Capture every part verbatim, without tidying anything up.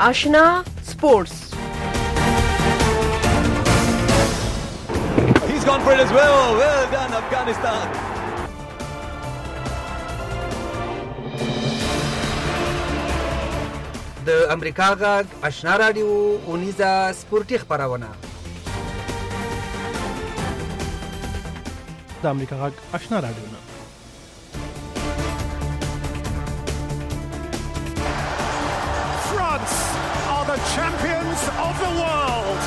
آشنا سپورتس. He's gone for it as well. Well done, Afghanistan. د امریکا غږ آشنا رادیو اونیزه سپورتي خبرونه. د امریکا غږ آشنا رادیو نه France are the champions of the world.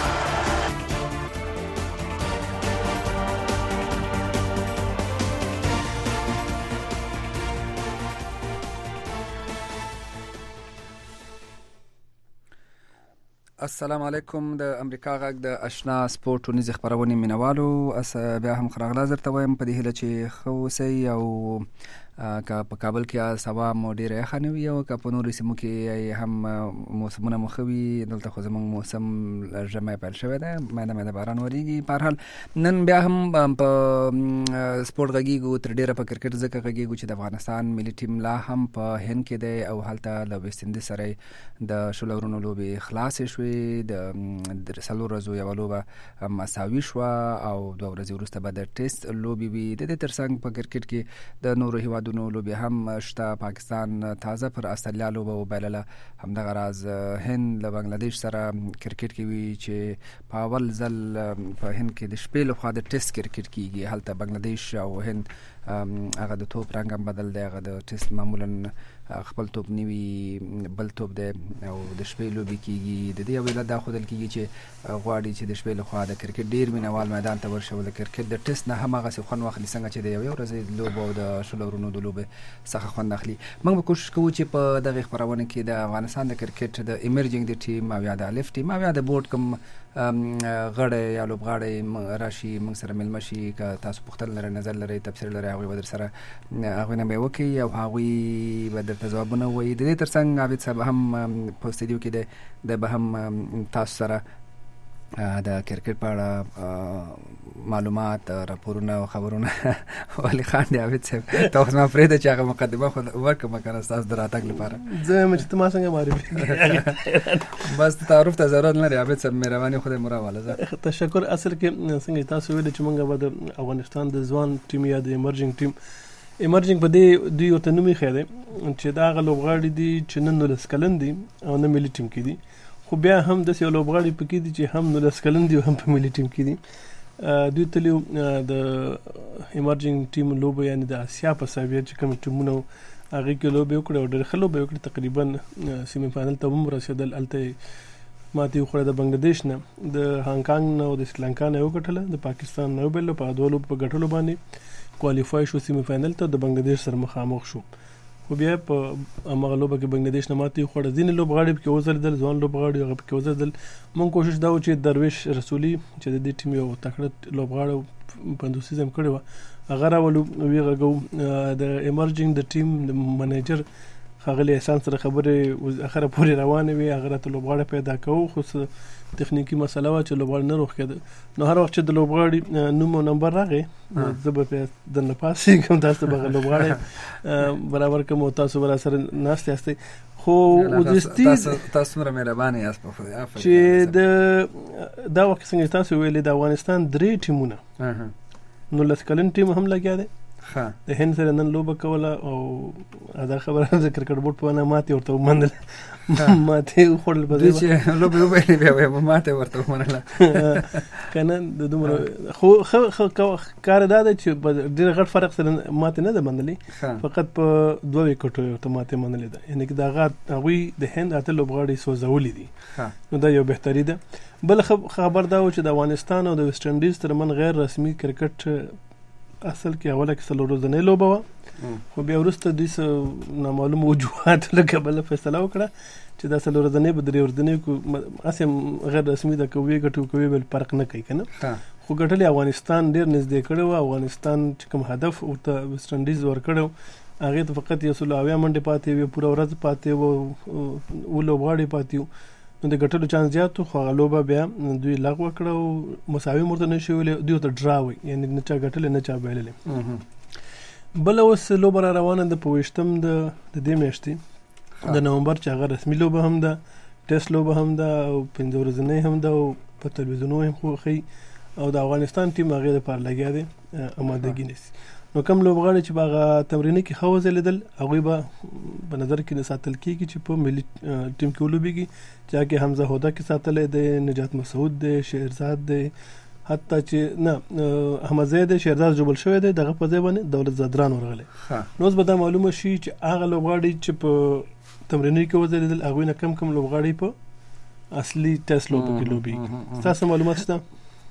السلام علیکم. د امریکا غږ د آشنا سپورت ونیزه خبرونه مینوالو اس بیا هم خراغلا زرته وایم په دې هله چې خو سي او که په کابل کې سبا مو ډیره خنوي او که په نورو سیمو کې هم موسمونه مخوي. دلته خو زموږ موسم ژمی پیل شوی دی، ماده ماده باران وریږي. په هر حال نن بیا هم په سپورت غږیږو، تر ډیره په کرکټ ځکه غږیږو چې د افغانستان ملي ټیم لا هم په هند کې دی او هلته له ویسټ انډیز سره د شلو ورونو لوبې خلاصې شوې. د څلور ورځو یوه لوبه مساوي شوه او دوه ورځې وروسته به د ټیسټ لوبې وي. د دې ترڅنګ په کرکټ کې د نورو هیوادونو لوبې هم شته. پاکستان تازه پر استرالیا لوبه وبایلله. همدغه راز هند له بنگلاديش سره کرکټ کوي چې په اول ځل په هند کې د شپې لخوا د ټیسټ کرکټ کیږي. هلته بنگلاديش او هند هغه د توپ رنګ هم بدل دی. هغه د ټیسټ معمولا خپل توپ نیوي، بل توپ دی او د شپې لوبې کیږي. د دې یو علت دا ښودل کیږي چې غواړي چې د شپې لخوا د کرکټ ډیر مینوال میدان ته ورشي او د کرکټ د ټیسټ نه هم هغسې خوند واخلي څنګه چې د یوې ورځې لوبو او د شلو ورونو د لوبې څخه خوند اخلي. موږ به کوشش کوو چې په دغې خپرونه کې د افغانستان د کرکټ د ایمرجنګ د ټیم او یا د الف ټیم او یا د بورډ کوم غړی یا لوبغاړی راشي موږ سره مېلمه شي. که تاسو پوښتنه لرئ، نظر لرئ، تبصره لرئ، هغوی به در سره هغوی نه به یې وکړي او هغوی به درته ځوابونه ووایي. د دې ترڅنګ عابد صاحب هم په استودیو کې دی، دی به هم تاسو سره د کرکټ په اړه معلومات، راپورونه او خبرونه ولي خان دی. عابد صاحب تاسو ما پرېږده چې هغه مقدمه خو ورکړم که نه ستاسو د راتګ لپاره. زه یم چې ته ما څنګه معرفي بس تعارف ته ضرورت نه لري. عابد صاحب مهرباني خدای مو راواله. تشکر. اصل کې څنګه تاسو ویل چې موږ به د افغانستان د ځوان ټیم یا د ایمرجنګ ټیم ایمرجنګ په دې دوی ورته نوم ایښی دی چې دا هغه لوبغاړي دي چې نه نولس کلن دي او نه ملي ټیم کې دي، خو بیا هم داسې یو لوبغاړي پکې دي چې هم نولس کلن دي او هم په ملي ټیم کې دي. دوی تلي د ایمرجنګ ټیم لوبه یعنې د اسیا په ساویه چې کوم ټیمونه هغې کې لوبې وکړې او ډېرې ښه لوبې وکړې. تقریبا سیمي فاینل ته هم ورسېدل. هلته ماتې وخوړه د بنګلادیش نه، د هانګ کانګ نه او د سریلانکا نه یې وګټله، د پاکستان نه وبایلو. په دوه لوبو په ګټلو باندې کوالیفای شو سیمي فاینل ته، د بنګلادیش سره مخامخ شو. خو بیا په هماغه لوبه کې بنګلادیش نه ماتې وخوړه. ځینې لوبغاړي پکې وځلېدل، ځوان لوبغاړي هغه پکې وځلېدل. موږ کوشش دا و چې درویش رسولي چې د دې ټیم یو تکړه لوبغاړی پنځوسیز هم کړی وه هغه راولو، ویې غږوو. د ایمرجنګ د ټیم د منیجر ښاغلي احسان سره خبرې اخره پورې روانې وې. هغه راته لوبغاړی پیدا کوو، خو څه تخنیکي مسله وه چې لوبغاړی نه روغ کېده. نو هر وخت چې د لوبغاړي نوم او نمبر راغی زه به بیا درنه پاسېږم، تاسو ته به هغه لوبغاړی برابر کړم او تاسو به راسره ناست یاستئ. خو وروستي تاسو څومره مهربانه یاست په خدای چې د دا وخت څنګه تاسو ویلې د افغانستان درې ټیمونه نولس کلن ټیم هم لګیا دی. د هند سره نن لوبه کوله او دا خبره د کرکټ بورډ په وینا ماتې ورته ومنله. ماتې وخوړل په دې چې لوبې وبایلې بیا به ماتې ورته ومنله که نه د دومره. خو کار دا دی چې ډېر غټ فرق سره ماتې نه ده منلې، فقط په دوه وکټو ورته ماتې منلې ده. یعنې که د هغه هغوی د هند اته لوبغاړي سوځولي دي، نو دا یو بهتري ده. بل خبر دا و چې د افغانستان او د ویسټ انډیز ترمن غیر رسمي کرکټ اصل کې اوله کې څلور ورځنۍ لوبه وه، خو بیا وروسته دوی څه نامعلومه وجوهاتو له کبله فیصله وکړه چې دا څلور ورځنۍ به درې ورځنۍ کو هسې غیر رسمي ده، که ویې ګټو که ویې بل فرق نه کوي که نه. خو ګټلې افغانستان ډېر نږدې کړی وه. افغانستان چې کوم هدف ورته ویسټ انډیز ورکړی و هغې ته فقط یو سلو اویا منډې پاتې وې، پوره ورځ پاتې وه، اووه لوبغاړي پاتې وو. نو د ګټلو چانس زیات و، خو هغه لوبه بیا دوی لغوه کړه او مساوي ورته نه شي ویلی، دوی ورته ډرا وایي، یعنې نه چا ګټلې نه چا بایللې. بله اوس لوبه را روانه ده په ویشتم د دې میاشتې د نومبر چې هغه رسمي لوبه هم ده ټیسټ لوبه هم ده او پنځه ورځنۍ هم ده او په تلویزیونو هم خو ښیي او د افغانستان ټیم هغې دپاره لګیا دی امادګي نیسي. نو کوم لوبغاړي چې په هغه تمریني کې ښه وځلېدل هغوی به په نظر کې ساتل کېږي چې په ملي ټیم کې ولوبېږي، چې هغې حمزه هودک ساتلی دی، نجات مسعود دی، شهرزاد دی، حتی چې نه احمدزی دی، شهرزاد ژوبل شوی دی، دغه په ځای باندې دولت زادران ورغلی. نو اوس به دا معلومه شي چې هغه لوبغاړي چې په تمریني کې وځلېدل هغوی نه کم کم لوبغاړي په اصلي ټیسټ لوبو کې لوبېږي. ستاسو معلومات شته؟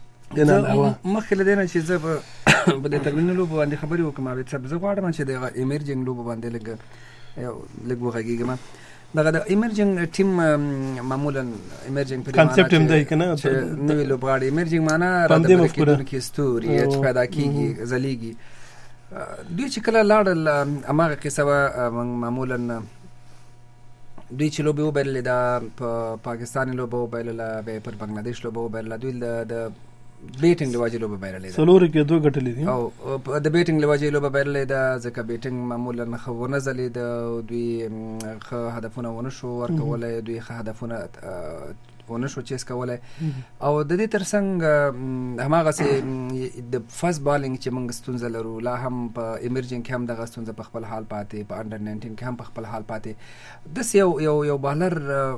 مخکې له دې نه چې زه به په دې تمریني لوبو باندې خبرې وکړم عابد صاحب، زه غواړم چې د ایمرجنګ لوبو باندې لږ لږ وغږېږم. دغه د ایمرجنګ ټیم معمولا ایمرجنګ په کانسپټ هم دی که نه، چې نوي لوبغاړي ایمرجنګ معنا راته کېدونکي ستوري چې پیدا کېږي ځلیږي. دوی چې کله لاړل هماغه قصه وه، معمولا دوی چې لوبې وبایللې دا په پاکستاني لوبه وبایلله، بیا پر بنګلادیش لوبه وبایلله، دوی د بیټینګ له وجې لوبه بایللې ده، څلورو کې دوه ګټلې دي او د بیټینګ له وجې لوبه بایللې ده ځکه بیټینګ معمولا ښه ونه ځلېده او دوی ښه هدفونه ونه شو ورکولی، دوی ښه هدفونه ونه شو چیز کولی. او د دې تر څنګ هماغسې د فسټ بالینګ چې موږ ستونزه لرو، لا هم په ایمرجنګ کې هم دغه ستونزه په خپل حال پاتې، په انډر ناینټین کې هم په خپل حال پاتې. داسې یو یو یو بالر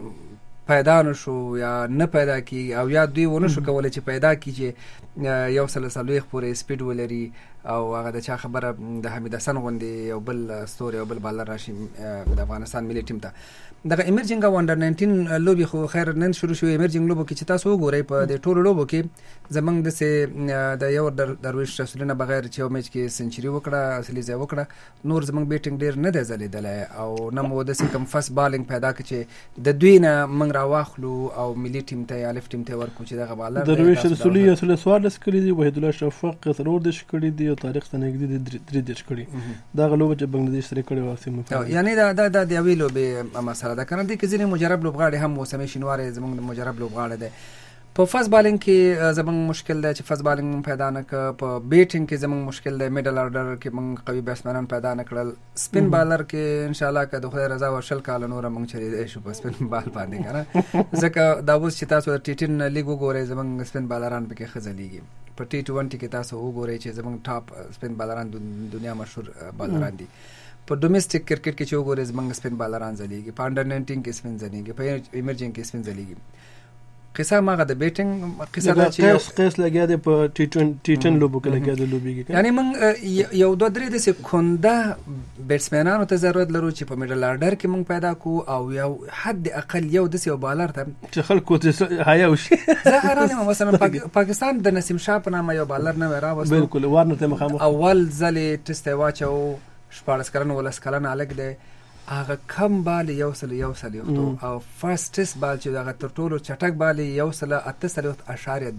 پیدا نه شو یا نه پیدا کېږي او یا دوی ونه شو کولی چې پیدا کړي چې یو سل څلوېښت پورې سپیډ ولري او هغه د چا خبره د حمید حسن غوندې یو بل ستوری یو بل بالر راشي د افغانستان ملي ټیم ته. دغه ایمرجنګ او انډر ناینټین لوبې خو خیر نن شروع شوې. ایمرجنګ لوبو کې چې تاسو وګورئ په د ټولو لوبو کې زموږ داسې د یو درویش رسولي نه بغیر چې یو میچ کې سنچري وکړه، اصلي ځای وکړه، نور زموږ بیټینګ ډېر نه دی ځلېدلی او نه مو داسې کوم فسټ بالینګ پیدا کړه چې د دوی نه موږ راواخلو او ملي ټیم ته یا الف ټیم ته ورکړو چې دغه بالر درویش رسولي یو سل څوارلس کړي دي، وحیدالله شفاق څلور دېرش کړي دي او طارق ستنګدي درې دېرش کړي. دغه لوبه چې بنګلادیش سره کړې وه، یعنې دا د یوې لوبې مسله ده که نه. دې کې ځینې مجرب لوبغاړي هم موسمي شینواری زموږ د مجرب لوبغاړی دی. په فسټ بالینګ کې زموږ مشکل دی چې فسټ بالینګ موږ پیدا نه کړه. په بیټینګ کې زموږ مشکل دی، میډل آرډر کې موږ قوي بیټسمنان پیدا نه کړل. سپین بالر کې انشاءالله که د خدای رضا و شل کاله نوره موږ چلیدی شو په سپین بال باندې که نه، ځکه دا اوس چې تاسو د ټي ټین لیګ وګورئ زموږ سپین بالران پکې ښه ځلیږي. په ټي ټوینټي کې تاسو وګورئ چې زموږ ټاپ سپین بالران دنیا مشهور بالران دي. په ډومېسټک کرکټ کې چې وګورئ زموږ سپین بالران ځلیږي، په انډر ناینټین کې سپین ځلیږي، په ایمرجنګ کې سپین ځلیږي. قصه ماغه د بیټینګ قصه دا چې قیس قیس لګیا دی په ټي ټن لوبو کې لګیا دی لوبېږي. یعنی موږ یو دوه درې داسې کونده بیټسمنانو ته ضرورت لرو چې په میډل آرډر کې موږ پیدا کړو او یو حد اقل یو داسې یو بالر ته چې خلکو ته حیا وشي. زه حیران یم مثلا پاکستان د نسیم شاه په نامه یو بالر نوی راوستو، بالکل وارنر ته مخامخ اول ځلې ټسټ یې واچو، شپاړس کلن ولس کلن هلک دی، هغه کم بال یو سل یو څلوېښت او فرست ټیسټ بال چې هغه تر ټولو چټک بال یو سل اته څلوېښت اشاریه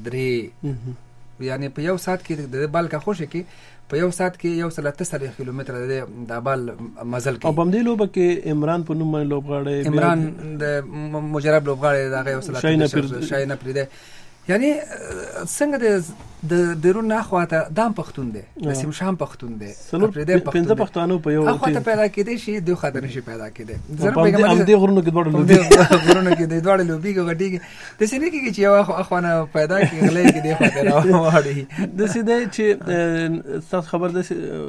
درې، یعنی په یو ساعت کې د بال کا خوشې کې په یو ساعت کې یو سل اته څلوېښت کیلومتره د بال مزل کوي. او په همدې لوبه کې عمران په نوم باندې لوبغاړی عمران د مجرب لوبغاړی د هغه یو سل اته شاهین پریده، یعنی څنګه د د بیرون اخواته دام پښتون دی، نسیم شام پښتون دی، پنځه پښتانه په یو اخواته پیدا کېدی شي، دوی خاطر نشي پیدا کېدی. زه په دې غرونو کې دوړ لوبي غرونو کې د دوړ لوبي غټیږي د سینې کې چې یو اخوانه پیدا کې غلې کې دی خاطر واړي د سیده چې تاسو خبر ده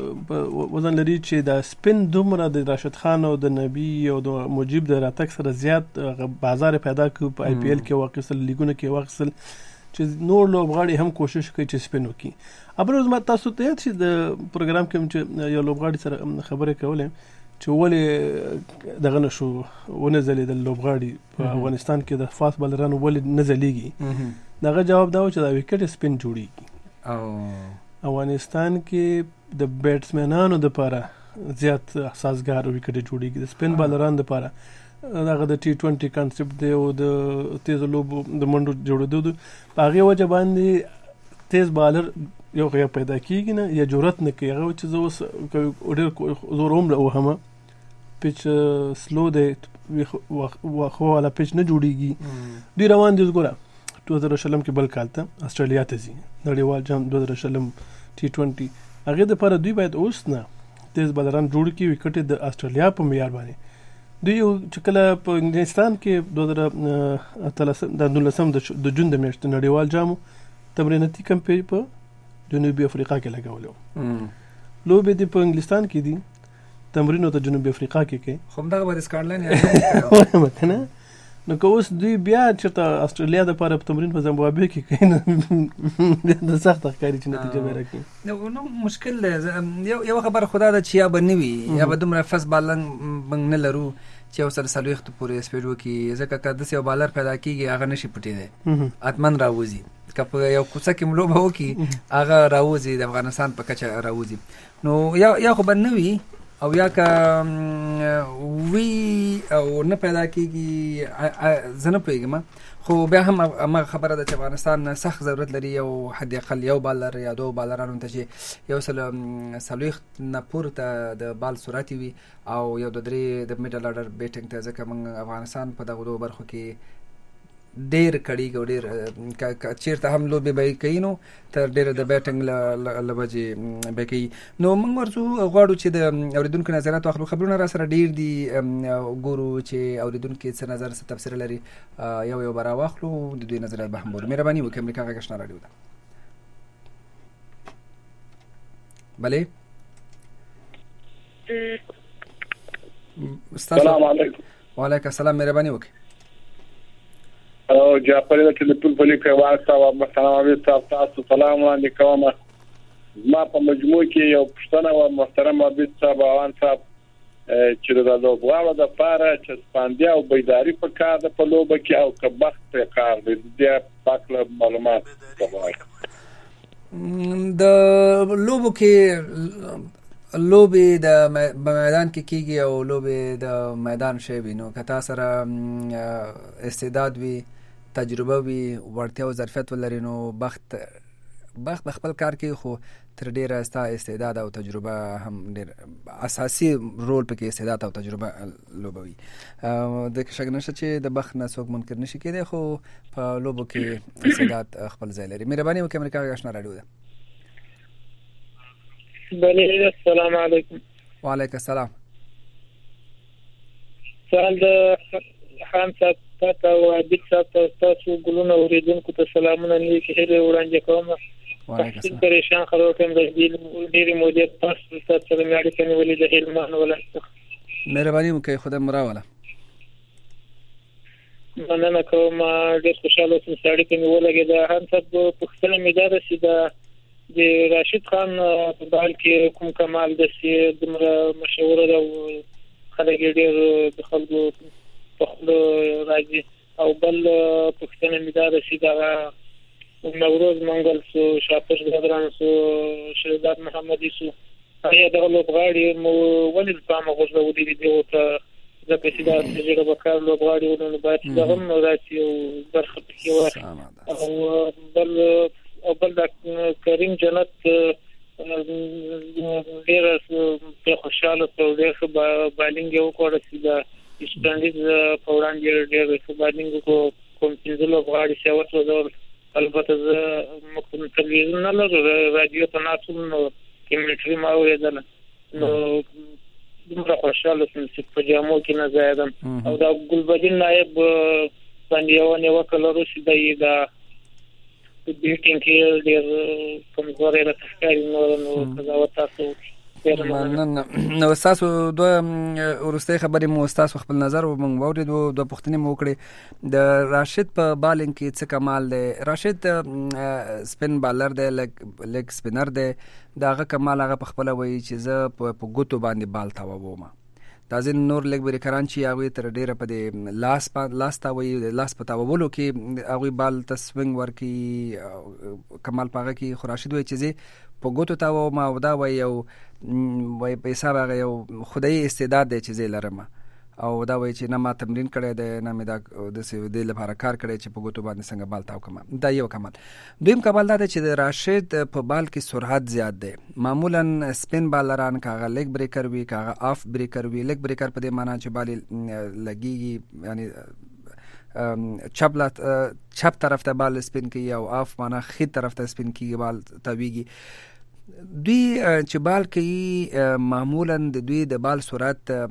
وزن لري چې د سپین دومره د راشد خان او د نبی او د مجيب د راتک سره زیات بازار پیدا کړ په آی پی ایل کې واقعي لیګونه کې واقعي چې نور لوبغاړي هم کوشش کوي چې سپین وکړي. ابروز ما تاسو ته چې د پروګرام کې چې یو لوبغاړي سره خبرې کولې چې ولې دغه نشو ونه ځلېدل لوبغاړي په افغانستان کې د فاست بالرانو ولې نه ځلیږي، دغه جواب دا و چې دا وکټ سپین جوړیږي او افغانستان کې د بیټسمنانو لپاره زیات اساسګار وکټ جوړیږي، د سپین بالرانو لپاره دغه د ټي ټوینټي کانسپټ دی او د تیز لوبو د منډو جوړېدو په هغې وجه باندې تیز بالر یو غیا پیدا کېږي نه یا جرأت نه کوي هغه چې زه اوس ډېر زور هم وهمه پیچ سلو دی خو والا پیچ نه جوړېږي. دوی روان دي ګوره دوه زره شلم کې بل کال ته اسټرالیا ته ځي نړیوال جام دوه زره شلم ټي ټوینټي، هغې دپاره دوی باید اوس نه تیز بالران جوړ کړي وکټې د اسټرالیا په معیار باندې. دوی چې کله په انګلستان کې دوه زره اتلسم د نولسم د جون د میاشتې نړیوال جام تمریناتي کمپې په جنوبي افریقا کې لګولو لوبې دي په انګلستان کې دي تمرین ته جنوبي افریقا کې کوي خو دغه به سکاټلند یا کنه نو که اوس دوی بیا چې استرالیا د لپاره په تمرین په زمبابوې کې کوي د سخت ښکاري چې نتیجه به راکړي نو نو مشکل دی یو خبر خدا ده چې یا به نه وي یا به دومره فس بالنګ موږ نه لرو چې یو سره څلوېښتو پورې سپیډ وکړي ځکه که داسې یو بالر پیدا کېږي هغه نشي پټېدی حتما راوځي که په یو کوڅه کې لوبه وکړي هغه راوځي د افغانستان په کچه راوځي نو یا یا خو به نه وي او یا که وی او نه پیدا کېږي زه نه پوهېږم خو بیا هم همغه خبره ده چې افغانستان سخت ضرورت لري یو حد اقل یو بالر یا دو بالرانو ته چې یو سل څلوېښت نه پورته د بال سرعت وي او یو د درې د میډل آرډر بیټینګ ته ځکه موږ افغانستان په دغو دوو برخو کې ډېر کړیږي او ډېر چېرته هم لوبې به کوي نو تر ډېره د بیټینګ له وجې به کوي نو موږ ورځو غواړو چې د اورېدونکو نظرات واخلو خبرونه را سره ډېر دي ګورو چې اورېدونکي څه نظر څه تفسیر لري یو یو به راواخلو د دوی نظرات به هم ورو مهرباني وکړئ امریکا غږ اشنا راډیو ده بلې السلام علیکم وعلیکم السلام مهرباني وکړئ او جعفر د ټلیفون په لیکه واسطه او محترم عبید صاحب تاسو سلام وړاندې کوم ما په مجموع کې یو پښتنه او محترم عبید صاحب اوان صاحب چې د لوبغاړو د پاره چې سپاندیا او بیداری په کار د په لوبه کې او کبخت په کار د پاکله معلومات د لوبو کې لوبې د میدان کې کېږي او لوبې د میدان شی وي نو که تا سره استعداد وي تجربه وي وړتیا او ظرفیت ولري نو بخت بخت خپل کار کوي خو تر ډېره ستا استعداد او تجربه هم ډېر اساسي رول پکې استعداد او تجربه لوبوي د شک نشته چې د بخت نه څوک منکر نشي کېدی خو په لوبو کې استعداد خپل ځای لري مهرباني وکړئ امریکا غږ اشنا راډیو ده بله السلام علیکم وعلیکم السلام سوال د خان صاحب ته او عبید صاحب ته تاسو ګلونه اوریدونکو ته سلامونه نیک هیله وړاندې کوم وعلیکم السلام پریشان خبرو کوم د دې ډېری مودې تاسو سره مې اړیکه نیولې د هلمند ولایت مهرباني وکړئ خدای مو راوله مننه کوم ډېر خوشاله اوسم چې اړیکه مې ولګېده خان صاحب پوښتنه مې دا ده چې د د راشد خان په بال کې کوم کمال د سي دمر مشهور ده او خلک ډېر د خلکو په خپل راځي او بل پښتنه میدا د سي دا نوروز منګل سو شاپر بدران سو شهزاد محمدي سو هغه د لوبغاړي مو ولې په ما غوښنه ودی دی او ته د پیسې د تجربه کار لوبغاړي ونه باید دا هم راځي او برخه کې او بل او بل د کریم جنت ډېر په خوشاله او ډېر بالینګ وکړ چې دا اسټانډیز په وړاندې ډېر ښه بالینګ کو کوم چې له غواړي چې اوس زور البته زه مخکې تلویزیون نه لرم رادیو ته ناسم نو کیمټري ما وېدل نو دومره خوشاله چې په جامو کې نه زیادم او دا ګلبدین نائب باندې یو نه وکړو چې دا دا بیٹنگ کې ډېر کمزوري راځي نو نو قضاوت تاسو نو تاسو دوه ورسته خبرې مو تاسو خپل نظر او موږ ووري دوه پوښتنې مو کړې د راشد په بالینګ کې څه کمال دی راشد سپین بالر دی لیگ سپینر دی داغه کمال هغه په خپل وایي چې زه په ګوتو باندې بال تاووم دا ځین نور لیگ بریکران چې هغه تر ډیره په د لاس په لاس تا وی د لاس په تاولو کې هغه بال تسوینګ ورکی کمال پاغه کې خوراشد وی چې په ګوتو تا و ما ودا وی یو وی په حساب هغه یو خدای استعداد دی چې زه لرم او دا وی چې نه ما تمرین کړی دی نه مې دا د سی د لپاره کار کړی چې په ګوتو باندې څنګه بال تاو کوم دا یو کمال دویم کمال دا چې د راشد په بال کې سرعت زیات دی معمولا سپین بالران کاغه لیگ بریکر وی کاغه آف بریکر وی لیگ بریکر په دې معنی چې بال لګیږي یعنی چپ لا چپ طرف ته بال سپین کوي او آف معنی خې طرف ته سپین کوي بال تاویږي دوی چې بال کوي معمولا د دوی د بال سرعت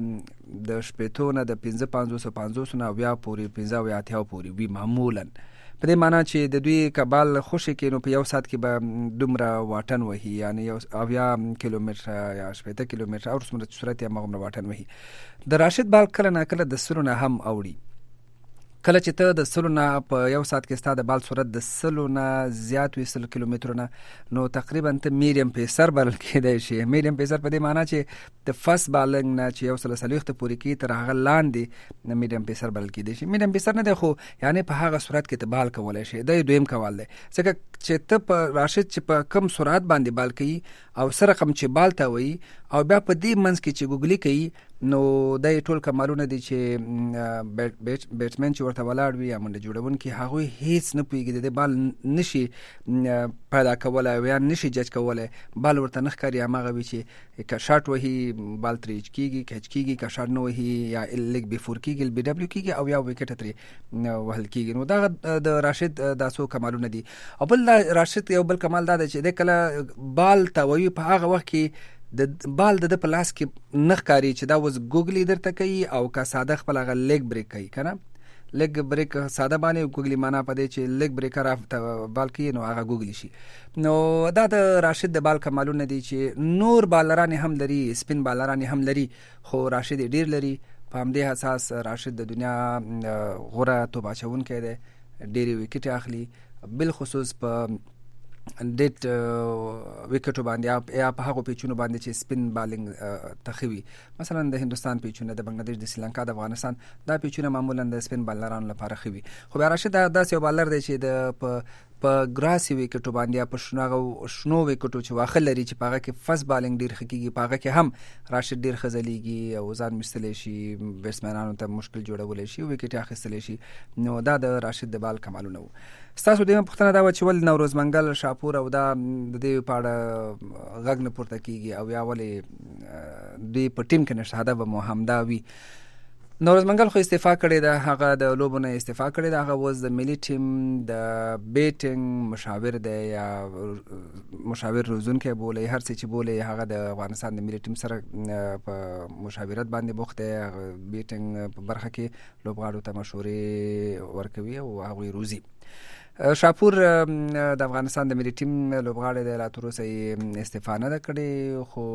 د شپېتو نه د پنځه پنځوس پنځوس نه اویا پورې پنځه اویا اتیا پورې وي معمولا. په دې معنی چې د دوی کبال خوشي کې نو په یو ساعت کې به دومره واټن وهي، یعنی یو اویا کیلومتره یا شپېته کیلومتره او څومره صورت یې هغومره واټن وهي. د راشد بال کله نه کله د سلو نه هم اوړي. کله چې ته د سلو نه په یو ساعت کې ستا د بال سرعت د سلو نه زیات وي، سلو کیلومترونه، نو تقریبا ته میډیم پیسر بلل کېدای شي. میډیم پیسر په دې معنی چې د فاست بالنګ نه چې یو سل څلوېښت پورې کېږي تر هغه لاندې میډیم پیسر بلل کېدای شي. میډیم پیسر نه دی خو یعنی په هغه سرعت کې ته بال کولی شي. دا دویم کول دی ځکه چې ته په راشد چې په کم سرعت باندې بال کوي او سره رقم چې بال ته وایي او بیا په دې منځ کې چې ګوګلي کوي، نو دا ټول کمالونه دي چې بیټسمن چې ورته ولاړ وي یا منډه جوړونکي هغوی هیڅ نه پوهېږي، د بال نشي پیدا کولی یا نشي جج کولی. بال ورته نه ښکاري، هماغه وي چې که شاټ وهي بال ترې هچ کېږي، که هچ کېږي، که شاټ نه وهي یا لیګ بیفور کېږي، بي ډبلیو کېږي او یا وکټه ترې وهل کېږي. نو دغه د راشد دا څو کمالونه دي. او بل راشد یو بل کمال دا دی چې د کله بال ته وایي په هغه وخت کې د بال د په لاس کې نه ښکاري چې دا اوس ګوګلي درته کوي او که ساده خپل هغه لیګ بریک کوي که نه. لیګ بریک ساده باندې ګوګلي معنا په دی چې لیګ بریکر افته بال کوي نو هغه ګوګلي شي. نو دا د راشد د بال کمالونه دي چې نور بالران هم لري، سپین بالران هم لري، خو راشد ډیر لري. په همدې اساس راشد د دنیا غوره توپ اچونکی دی، ډېرې وکټې اخلي، بالخصوص په ډیټ وکټو باندې یا په هغو پیچونو باندې چې سپین بالینګ تخوي. مثلا د هندوستان پیچونه، د بنگلادیش، د سریلانکا، د افغانستان دا پیچونه معمولا د سپین بالرانو لپاره خوي. خو بیا راشد داسې یو بالر دی چې د په په ګراسي وکټو باندې یا په شنو شنو وکټو چې واخه لري چې په هغه کې فاست بالینګ ډېر ښه کېږي، په هغه کې هم راشد ډېر ښه ځلیږي او ځان مستلی شي، بیټسمینانو ته مشکل جوړولی شي، وکټ یې اخیستلی شي. نو دا د راشد د بال کمالونه وو. ستاسو دیمه پوښتنه دا وه چې ولې نوروز منګل، شاپور او دا د دې په اړه غږ نه پورته کېږي او یا ولې دوی په ټیم کې نشته، هدف به مو همدا وي. نوروز منګل خو استعفا کړې ده، هغه د لوبو نه استعفا کړې ده. هغه اوس د ملي ټیم د بیټینګ مشاور دی یا مشاور روزونکی بولي، هر څه چې بولي هغه د افغانستان د ملي ټیم سره په مشاورت باندې بوخت دی. بیټینګ په برخه کې لوبغاړو ته مشورې ورکوي او هغوی روزي. شاپور د افغانستان د ملي ټیم لوبغاړی دی، لا تر اوسه یې استعفا نه ده کړې، خو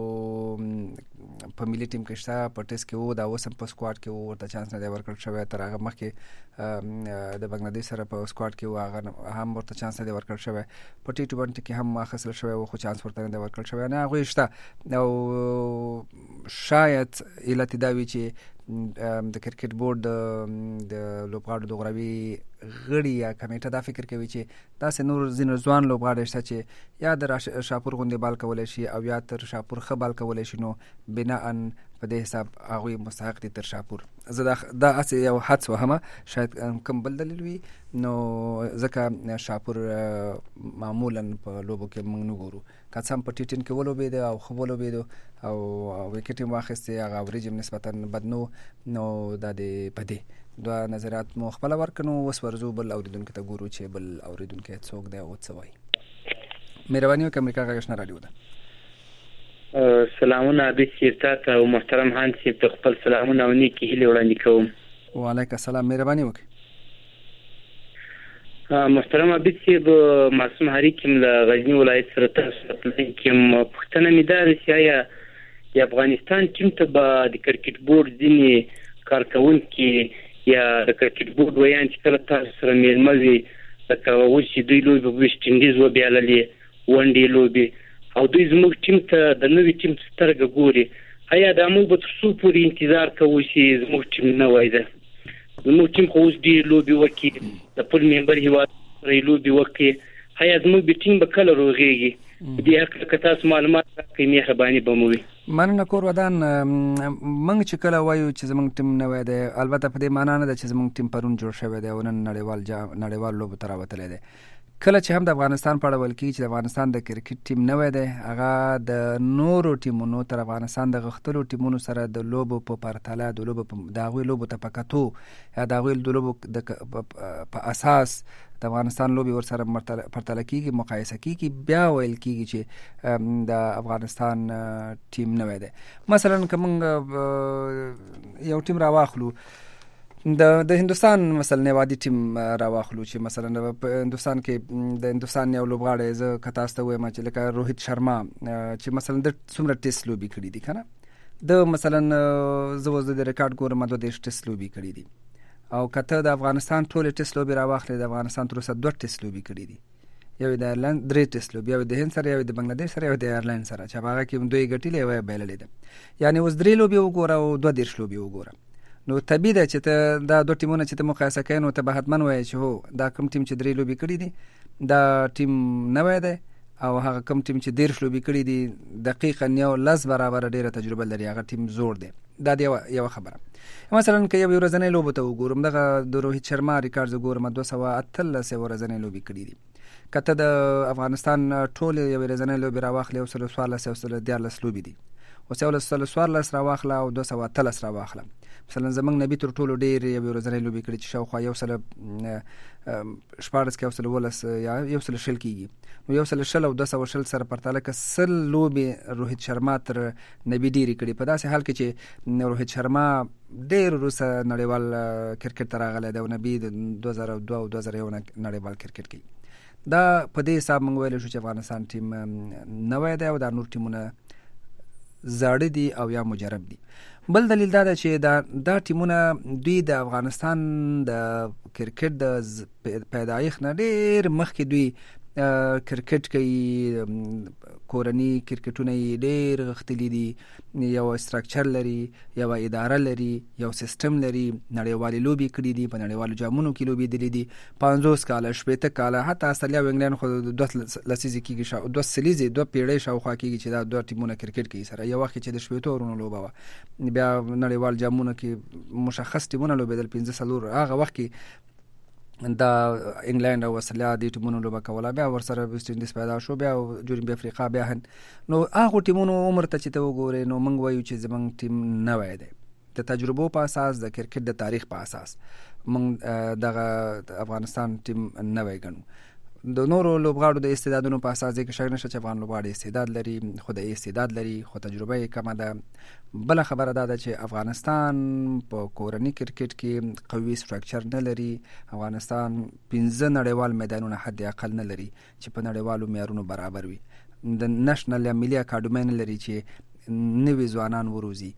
په ملي ټیم کې شته، په ټیسټ کې و، دا اوس هم په سکواډ کې و، ورته چانس نه دی ورکړل شوی. تر هغه مخکې د بنګلادیش سره په سکواډ کې و، هغه هم ورته چانس نه دی ورکړل شوی. په ټي ټوینټي کې هم اخیستل شوی و خو چانس ورته نه دی ورکړل شوی. نه هغوی شته او شاید علت دا وي چې د کرکټ بورډ د لوبغاړو د غړوي غړي یا کمیټه دا فکر کوي چې داسې نور ځینې ځوان لوبغاړي شته چې یا د شاپور غوندې بال کولی شي او یا تر شاپور ښه بال کولی شي، نو بناءً په دې حساب هغوی مستحق دي تر شاپور. زه دا دا هسې یو حدس وهمه، شاید کوم بل دلیل وي، نو ځکه شاپور معمولا په لوبو کې موږ نه ګورو. که څه هم په ټي ټین کې ولوبېده او ښه ولوبېدو او وکټ یې واخیستې، هغه اورېج هم نسبتا بد نه و. نو دا د په دې دوه نظریات مو خپله ورکړو. نو اوس ورځو بل اورېدونکي ته ګورو چې بل اورېدونکی څوک دی او څه وایي. مهرباني وکړئ، امریکا غږ اشنا راډیو ده. سلامونه عابد صاحب ته او محترم هان صاحب ته خپل سلامونه او نیکې هیلې وړاندې کوم. وعلیکم السلام، مهرباني وکړئ. محترم عابد صاحب، معصوم هاري کوم له غزني ولایت سره تاسو کوم پوښتنه مې دا ده چې آیا د افغانستان ټیم ته به د کرکټ بورډ ځینې کارکوونکي یا د کرکټ بورډ ویان چې کله تاسو سره میلمه وي، لکه اوس چې دوی لوبې په ویسټ انډیز وبایللې، ون ډې لوبې، او دوی زموږ ټیم ته د نوي ټیم سترګه ګوري، آیا دا موږ به تر څو پورې انتظار کوو چې زموږ ټیم نوی ده؟ زموږ ټیم خو اوس ډېرې لوبې وکړي، د خپل ممبر هېواد سره یې لوبې وکړي، آیا زموږ به ټیم به کله روغېږي؟ په دې هکله که تاسو معلومات راکړئ مهرباني به مو وي. مننه کور ودان. موږ چې کله وایو چې زموږ ټیم نوی دی، البته په دې معنا نه ده چې زموږ ټیم پرون جوړ شوی دی او نن نړیوال نړیوال لوبو ته راوتلی دی. کله چې هم د افغانستان په اړه ویل کېږي چې د افغانستان د کرکټ ټیم نوی دی، هغه د نورو ټیمونو تر افغانستان د غښتلو ټیمونو سره د لوبو په پرتله د لوبو د هغوی لوبو ته په کتو یا د هغوی د لوبو په اساس د افغانستان لوبي ورسره پرتله کېږي، مقایسه کېږي، بیا ویل کېږي چې د افغانستان ټیم نوی دی. مثلا که موږ یو ټیم راواخلو، د د هندوستان مثلا نوادي ټیم راواخلو چې مثلا په هندوستان کې د هندوستان یو لوبغاړی زه که تاسو ته وایم چې لکه روهیت شرما چې مثلا د څومره ټیسټ لوبي کړي دي، که نه د مثلا زه اوس د ریکارډ ګورم دوه دېرش ټیسټ لوبي کړي دي، او که ته د افغانستان ټولې ټیسټ لوبي راواخلې، د افغانستان تر اوسه دوه ټیسټ لوبي کړي دي، یو د ایرلند درې ټیسټ لوبي، یو د هند سره، یو د بنگلادیش سره، یو د ایرلند سره، چې هغه کې دوی ګټلې یو یې بایللې ده. یعنی اوس درې لوبي وګوره او دوه دېرش لوبي وګوره، نو طبیعي ده چې ته دا دوه ټیمونه چې ته مقایسه کوې نو ته به حتما وایې چې هو دا کوم ټیم چې درې لوبي کړي دي دا ټیم نوی دی، او هغه کوم ټیم چې دېرش لوبي کړي دي دقیقاً یو لس برابره ډېره تجربه لري، هغه ټیم زوړ دی. دا د یوه خبره. مثلا که یو ورځنۍ لوبو ته وګورم، دغه د روهیت شرما ریکارډ زه ګورم دوه سوه اتلس ورځنۍ لوبي کړي دي. که ته د افغانستان ټول یو ورځنۍ لوبي راواخلې، یو سل څوارلس یو سل دیارلس لوبي دي، اوس یو سل څوارلس راواخله او دوه سوه اتلس راواخله. مثلا زمونږ نبي تر ټولو ډېر یو ورځنۍ لوبي کړي چې شاوخوا یو سل شپاړس کې یو سل اوولس یا یو سل شل کېږي، نو یو سل شل او دوه سوه شل سره پرتله که سل لوبې روهیت شرما تر نبي ډېرې کړي، په داسې حال کې چې روهیت شرما ډېر وروسته نړیوال کرکټ ته راغلی دی او نبي د دوه زره دوه او دوه زره یو نه نړیوال کرکټ کوي. دا په دې حساب موږ ویلی شو چې افغانستان ټیم نوی دی او دا نور ټیمونه زاړه دي او یا مجرب دي. بل دلیل دا ده چې دا دا ټیمونه دوی د افغانستان د کرکټ د پیدایښت نه ډېر مخکې دوی کرکټ کوي، کورني کرکټونه یې ډېر غښتلي دي، یو استراکچر لري، یو اداره لري، یو سیستم لري، نړیوالې لوبې کړي دي، په نړیوالو جامونو کې لوبېدلي دي، پنځوس کاله شپېته کاله، حتی استرالیا او انګلند خو دوه لسیزې کېږي، دوه سلیزې دوه پیړۍ شاوخوا کېږي چې دا دوه ټیمونه کرکټ کوي سره. یو وخت چې د شپېتو اورونو لوبه وه، بیا نړیوال جامونو کې مشخص ټیمونه لوبېدل پنځه څلور، هغه وخت کې دا انګلند او استرالیا د ټیمونو لوبه کوله، بیا ورسره ویسټ انډیز پیدا شو، بیا جنوبي افریقا، بیا هند. نو هغو ټیمونو عمر ته چې ته وګورې نو موږ وایو چې زموږ ټیم نوی دی، د تجربو په اساس، د کرکټ د تاریخ په اساس موږ دغه افغانستان ټیم نوی ګڼو. د نورو لوبغاړو د استعدادونو په اساس ځکه شک نشته چې افغان لوبغاړي استعداد لري، خو د استعداد لري خو تجربه یې کمه ده. بله خبره دا ده چې افغانستان په کورني کرکټ کې قوي سټرکچر نه لري، افغانستان پنځه نړیوال میدانونه حد اقل نه لري چې په نړیوالو معیارونو برابر وي، د نشنل یا ملي اکاډمۍ نه لري چې نوي ځوانان وروزي،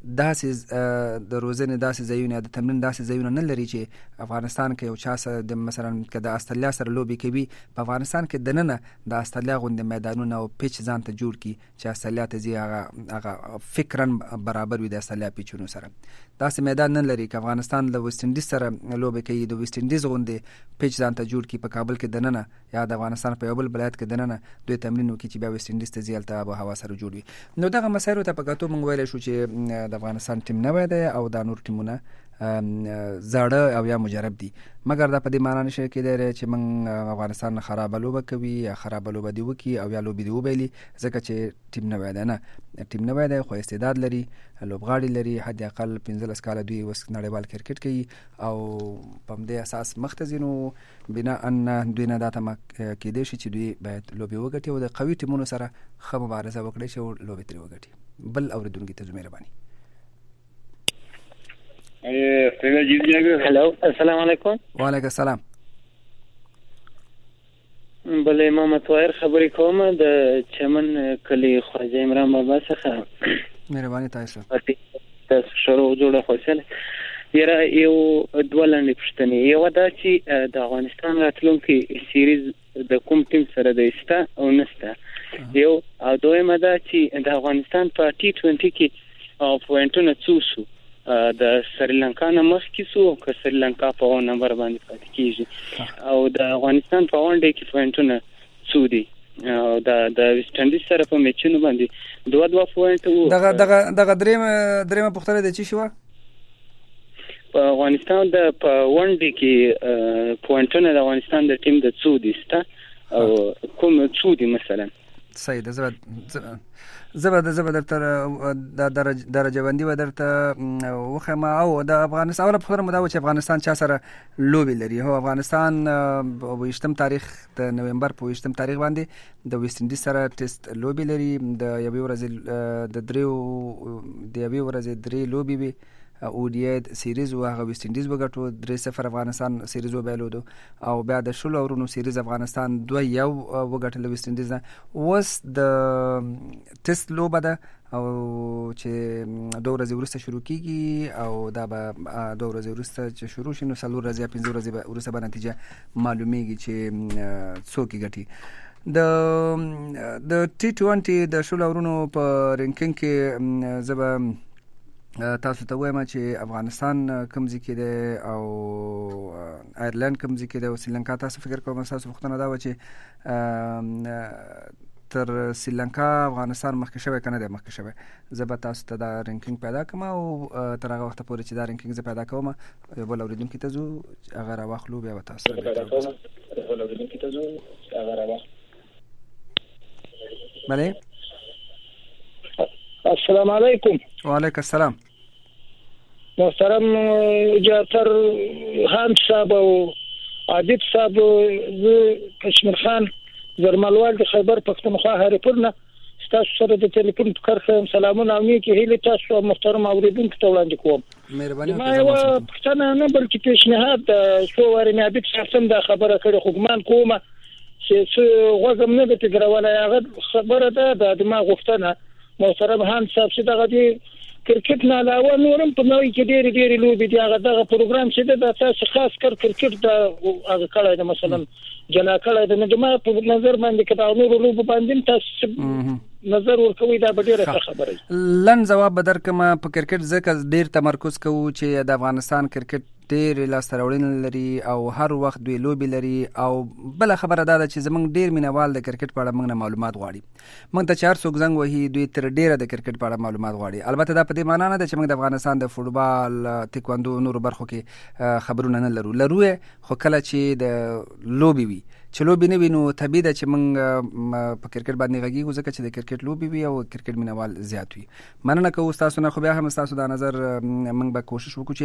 داسې د روزنې داسې ځایونه، د تمرین داسې ځایونه نه لري چې افغانستان کې یو چا سره د مثلا که د استرالیا سره لوبې کوي، په افغانستان کې دننه د استرالیا غوندې میدانونه او پیچ ځان ته جوړ کړي چې استرالیا ته ځي، هغه هغه فکرا برابر وي د استرالیا پیچونو سره. داسې میدان نه لري. که افغانستان له ویسټ انډیز سره لوبې کوي، د ویسټ انډیز غوندې پیچ ځان ته جوړ کړي په کابل کې دننه، یا د افغانستان په یو بل ولایت کې دننه دوی تمرین وکړي چې بیا ویسټ انډیز ته ځي، هلته آب و هوا سره جوړ وي. نو دغه مسایلو ته په کتو موږ ویلی شو چې د افغانستان ټیم نوی دی او دا نور ټیمونه زاړه او یا مجرب دي. مګر دا په دې معنا نشي کېدای چې موږ افغانستان خرابه لوبه کوي یا خرابه لوبه دی وکړي او یا لوبې دی وبایلي ځکه چې ټیم نوی دی. نه، ټیم نوی دی خو استعداد لري، لوبغاړي لري، حد اقل پنځلس کاله دوی اوس نړیوال کرکټ کوي او په همدې اساس مخ ته ځي. نو بناء دوی نه دا تمه کېدای شي چې دوی باید لوبې وګټي او د قوي ټیمونو سره ښه مبارزه وکړي چې لوبې ترې وګټي. بل اورېدونکي ته مهرباني. هلو، السلام علیکم. وعلیکم السلام. بله ما متوایر خبرې کوم د چمن کلی خواجه عمران بابا څخه. مهرباني تاسو. تاسو شروع جوړه خوشاله. یره یو دوه لنډې پوښتنې. یو دا چې د افغانستان راتلونکي سیریز د کوم ټیم سره دی سته او نسته؟ یو او دویمه دا چې د افغانستان په ټي ټوینټي کې پوینټونه څو شو؟ د سریلانکا نه مخکې سو که سریلانکا په اون نمبر باندې پاتې کیږي، او د افغانستان په ون ډے کې پوینټونه څو دي؟ او د د ویسټ انډیز سره په میچونو باندې دوه دوه پوینټ وو. دغه دغه دغه دریم دریم پوښتنه د چی شو؟ په افغانستان د په ون ډي کې پوینټونه د افغانستان د ټیم د څو دي ستا او کوم څو دي مثلا صحیح ده. زبر زبر زبر تر د درجه بندي و درته وخمه او د افغانستان اول په خبره مو دا چې افغانستان چا سره لوبي لري. هو افغانستان په ویشتم تاریخ د نومبر په ویشتم تاریخ باندې د ویسټ انډیز سره ټیسټ لوبي لري. د یوې ورځې د دریو د یوې ورځې درې لوبي وي او ډي سیریز او هغه ویسټ انډیز وګټو درې صفر افغانستان سیریز وبایلودو او بیا د شلو اورونو سیریز افغانستان دوه یو وګټل ویسټ انډیز نه. اوس د ټیسټ لوبه ده او چې دوه ورځې وروسته شروع کیږي او دا به دوه ورځې وروسته چې شروع شي نو څلور ورځې یا پنځه ورځې وروسته به نتیجه معلومیږي چې څوک یې ګټي. د د ټي ټوینټي د شلو اورونو په رینکینګ کې زه به تاسو ته وایم چې افغانستان کوم ځای کې دی او آیرلند کوم ځای کې دی او سریلانکا. تاسو فکر کوم تاسو پوښتنه دا و چې تر سریلانکا افغانستان مخکې شوی کنه دی مخکې شوی. زه به تاسو ته دا رینکینګ پیدا کوم او تر هغه وخت پورې چې دا رینکینګ زه پیدا کوم یو بل اوریدونکي ته ځو هغه راواخلو بیا به تاسو پیدا کوم یو بل اوریدونکي ته ځو هغه راواخلو. بله السلام علیکم. وعلیکم السلام. محترم جعفر خان صاحب او عابد صاحب کشمیر خان زرملوال د خیبر پختونخوا هریپور نه تاسو سره د ټلیفون په کار کوم. سلامونه او نیکی هیله تاسو محترم اوریدونکو ته وړاندې کوم. مهرباني وکړئ. پښتنه نه بلکې پیشنهاد د شو ورنه عابد صاحب دا خبره کړې خو ګمان کوم چې څه غوږم نه د تګراوله هغه خبره ده د دماغ غوښتنه. محترم خان صاحب چې دغه دی کرکټ نه علاوه نورم په نوې کې ډېری ډېری لوبي دي. هغه دغه پروګرام چې د تاسو خاص کر کرکټ د هغه کړه د مثلا جنا کړه د نجمه په نظر باندې کړه نور لوب باندې تاسو نظر ورکوي دا ډېره خبره. لن جواب بدر کما په کرکټ ځکه ډېر تمرکز کوو چې د افغانستان کرکټ ډېر لاس راوړنې لري او هر وخت دوی لوبي لري او بل خبره دا ده چې زمونږ ډېر مینوال د کرکټ په اړه موږ معلومات غواړي. موږ ته چار څوک زنګ وهي دوی تر ډېره د کرکټ په اړه معلومات غواړي. البته دا په دې معنی نه ده چې موږ د افغانستان د فوټبال تکواندو نور برخو کې خبرونه نه لرو لرو خو کله چې د لوبي وي چې لوبي نه وینو طبيعي ده چې موږ په کرکټ باندې غږیږو ځکه چې د کرکټ لوبي وي او کرکټ مینوال زیات وي. مننه کوم تاسو نه خو بیا هم تاسو د نظر موږ به کوشش وکړو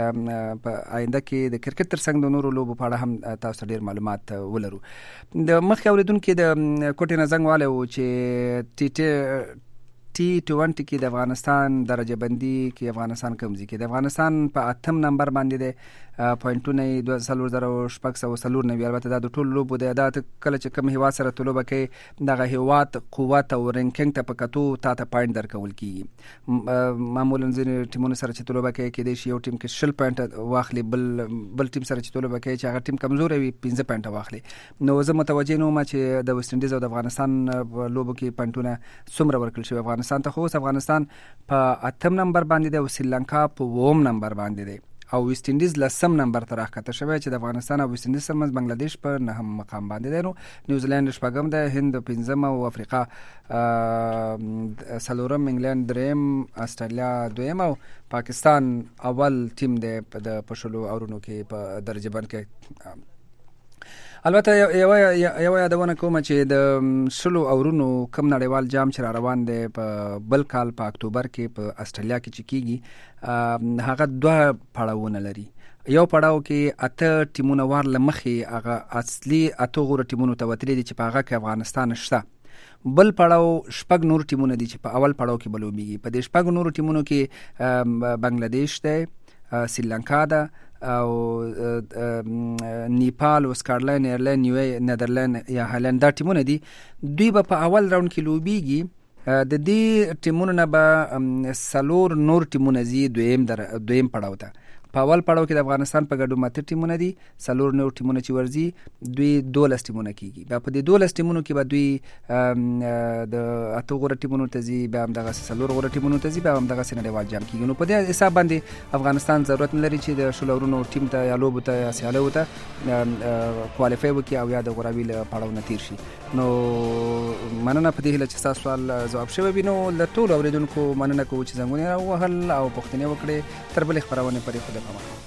چې په آینده کې د کرکټ ترڅنګ د نورو لوبو په اړه هم تاسو ډیر معلومات ولرو. د مخکې اوریدونکو د کوټې نه زنګ والو چې ټي ټي ټي ټوینټي کې د افغانستان درجه بندي کې افغانستان کوم ځای کې د افغانستان په اتم نمبر باندې ده پوینټونه دوه سلور زره شپږ سوه څلور نوي. البته دا د ټولو لوبو د دا کله چې کوم هیواد سره لوبه کوي دغه هیواد قوت او رینکینګ ته په کتو تا ته پوینټ درکول کیږي. معمولا ځینې ټیمونو سره چې لوبه کوي کېدای شي یو ټیم کې شل پوینټ واخلي بل بل ټیم سره چې لوبه کوي چې هغه ټیم کمزور وي پنځه پوینټ واخلي. نو زه متوجه نوم چې د ویسټ انډیز او د افغانستان لوبو کې پوینټونه څومره ورکړل شوی. افغانستان ته خو افغانستان په اتم نمبر باندې دی او سریلانکا په اووم نمبر باندې دی او ویسټ انډیز لسم نمبر ته راښکته شوی چې د افغانستان او ویسټ انډیز ترمنځ بنگلادیش په نهم مقام باندې دی. نو نیوزیلند شپږم ده، هند پنځم او افریقا څلورم، انګلند دریم، استرالیا دویم او پاکستان اول ټیم دی د پښلو اورونو کې په درجه بند کې. البته یو یو یادونه کوم چې د شلو اورونو کم نړیوال جام چې را روان دی په بل کال په اکتوبر کې په استرالیا کې چې کیږي هغه دوه پړاوونه لري. یو پړاو کې اته ټیمونه وار لمخې هغه اصلي اته غوره ټیمونو ته وتلي دي چې په هغه کې افغانستان شته. بل پړاو شپږ نور ټیمونه دي چې په اول پړاو کې بلوبېږي. په دې شپږ نورو ټیمونو کې بنگلادیش دی، سریلانکا ده او نیپال او سکاټلند، ایرلند، یو نیدرلند یا هالند دا ټیمونه دي. دوی به په اول راوند کې لوبېږي. د دې ټیمونو نه به څلور نور ټیمونه ځي دویم در دویم پړاو ته. په اول پړاو کې د افغانستان په ګډون ماته ټیمونه دي، څلور نور ټیمونه چې ورځي دوی دولس ټیمونه کیږي. بیا په دې دولس ټیمونو کې به دوی د اته غوره ټیمونو ته ځي، بیا هم دغه څلور غوره ټیمونو ته ځي، بیا هم دغه نړیوال جام کیږي. نو په دې حساب باندې افغانستان ضرورت نه لري چې د شلو اورونو ټیم ته یا لوبو ته یا سیالو ته کوالیفای وکړي او یا د غوراوي له پړاو نه تیر شي. نو مننه په دې هیله چې تاسو سوال ځواب شوی وي. نو له ټولو اوریدونکو مننه کوو چې زنګونه راوهل او پوښتنې وکړې. تر بلې خبرونه پرې خو مخامخ